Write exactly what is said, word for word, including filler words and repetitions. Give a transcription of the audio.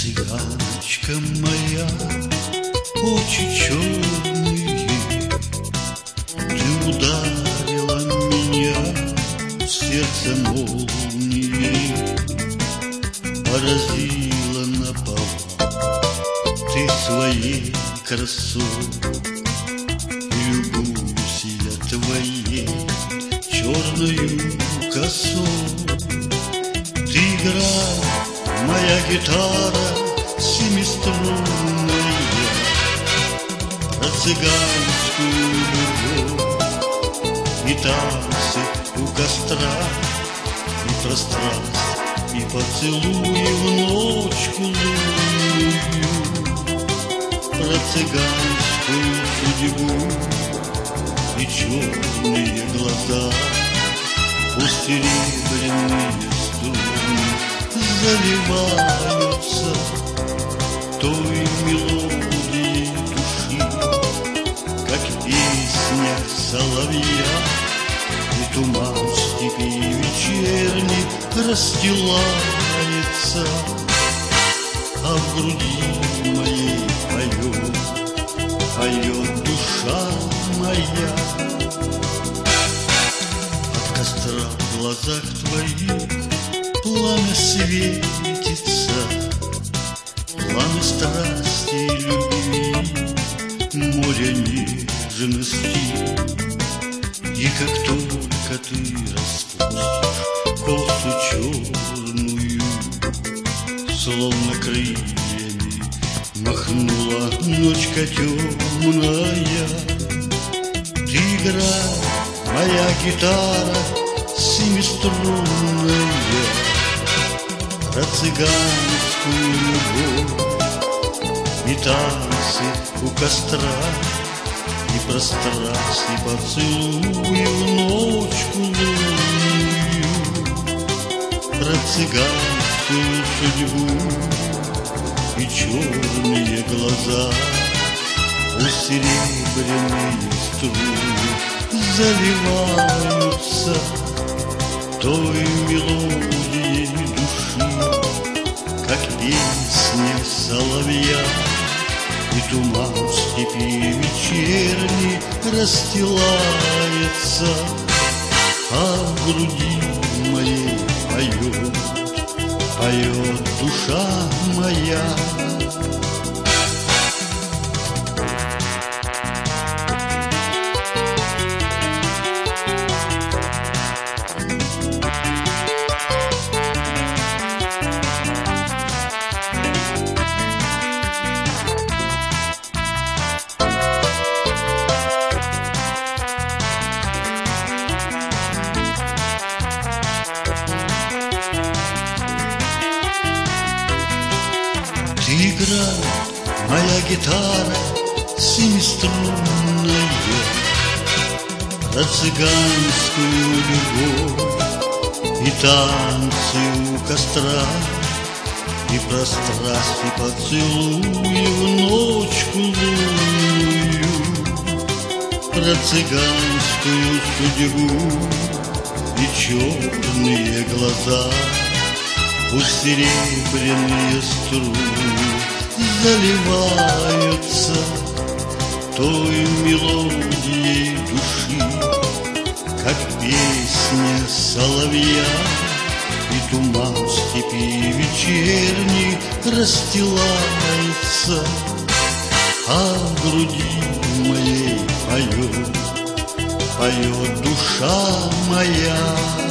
Цыганочка моя, очи черные, ты ударила меня в сердце молнией, поразила наповал ты своей красой. Любуюсь я твоей черною косой. Ты играй, моя гитара семиструнная, про цыганскую любовь и танцы у костра, и про страсть, и поцелуи в ночку лунную, про цыганскую судьбу и черные глаза, пусть серебряные струны заливаются той мелодией души, как песня соловья, и туман в степи вечерней расстилается, а в груди моей поет, поет душа моя. От костра в глазах твоих пламя светится, пламя страсти и любви, море нежности. И как только ты распустишь косу черную, словно крыльями махнула ночка темная, ты играй, моя гитара семиструнная, про цыганскую любовь и танцы у костра, и про страсть, и поцелуи в ночку лунную, про цыганскую судьбу и черные глаза, пусть серебряные струны заливаются той мелодией души, как песня соловья, и туман в степи вечерней расстилается, а в груди моей поет, поет душа моя. Ты играй, моя гитара семиструнная, про цыганскую любовь и танцы у костра, и про страсть, и поцелуи в ночку лунную, про цыганскую судьбу и черные глаза, пусть серебряные струны заливаются той мелодией души, как песня соловья, и туман в степи вечерней расстилается, а в груди моей поет, поет душа моя.